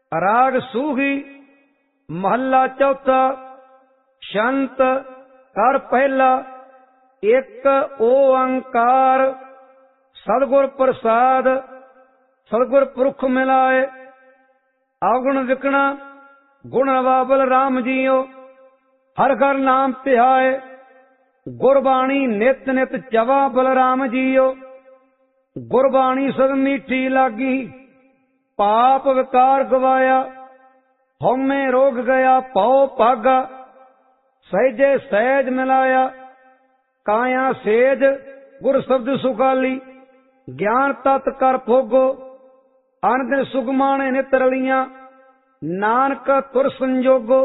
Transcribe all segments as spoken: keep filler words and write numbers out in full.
राग सूही महला चौथा। शंत कर पहला। एक ओंकार सतगुर प्रसाद सतगुर पुरख मिलाए। अवगुण विकणा गुण बाबल राम जियो हर घर नाम तिहाए। गुरबाणी नित नित चवा बलराम जियो गुरबाणी सद मीठी लागी। पाप विकार गवाया हौमे रोग गया पौ भागा। सहजे सहज मिलाया काया सेज गुर शब्द सुखाली। ज्ञान तत् कर भोगो अन दिन सुगमाने नित रलियां। नानक तुर संजोगो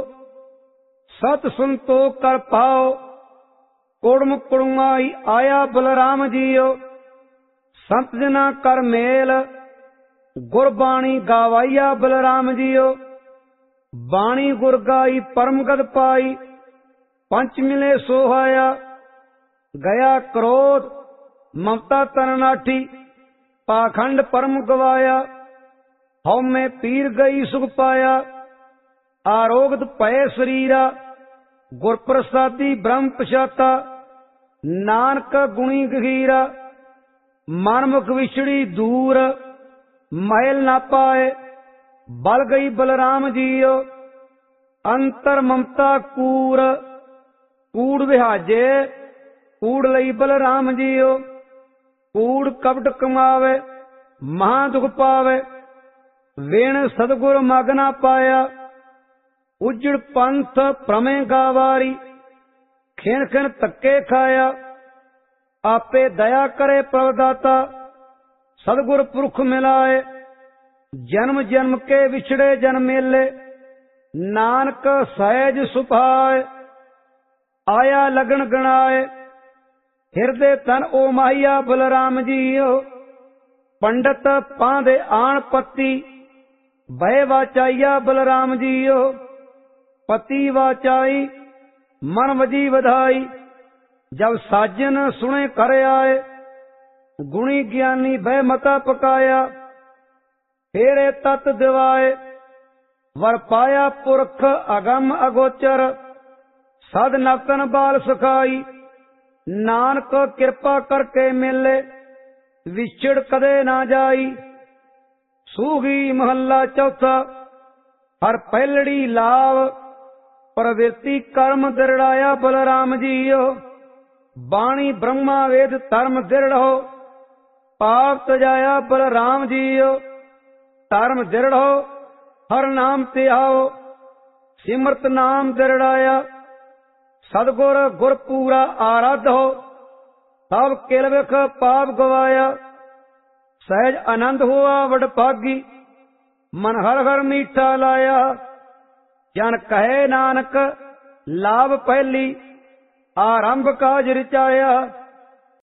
सत संतोख कर पाओ। कुड़म कुड़माई आया बलराम जियो संत जना कर मेल। गुरबाणी गावाइया बलराम जियो बाणी गुर गाई परम गद पाई। पंच मिले सोहाया गया क्रोध ममता तन नाठी। पाखंड परम गवाया हौ में पीर गई सुख पाया। आरोगत पय शरीरा गुर प्रसादी ब्रह्म पछाता। नानक गुणी गहीरा मनमुख विछड़ी दूर। महल ना पाए बल गई बलराम जियो अंतर ममता कूर। कूड़ विहाजे कूड़ लई बलराम जियो कूड़ कपट कमावे महा दुख पावे। वेण सतगुर मग ना पाया उजड़ पंथ प्रमे गावारी। खिन खिन तक्के खाया आपे दया करे प्रभदाता। सतगुर पुरख मिलाए जन्म जन्म के विछड़े जन मेले। नानक सहज सुभाए आया लगन गणाए। हिरदे तन ओ माहिया बलराम जियो पंडित पांदे आण पति। भय वाचाइया बलराम जियो पति वाचाई मन वजी वधाई। जब साजन सुने कर आए गुणी ज्ञानी भय मता पकाया। फेरे तत् दिवाए वर पाया पुरख अगम अगोचर। सद नवतन बाल सुखाई नानक कृपा करके मिले विछड़ कदे ना जाई। सूही महला चौथा। हर पहलड़ी लाव प्रवृत्ति कर्म दृढ़ाया बलराम जियो बाणी ब्रह्मा वेद धर्म दृढ़ हो। पाप तजाया बलराम जियो धर्म दृढ़ हो। हर नाम त्याओ सिमरत नाम दृढ़ाया। सदगुर गुर पूरा आराध हो सब किल विख पाप गवाया। सहज आनंद हुआ वड भागी मन हर हर मीठा लाया। जन कहे नानक लाभ पहली आरंभ काज रिचाया।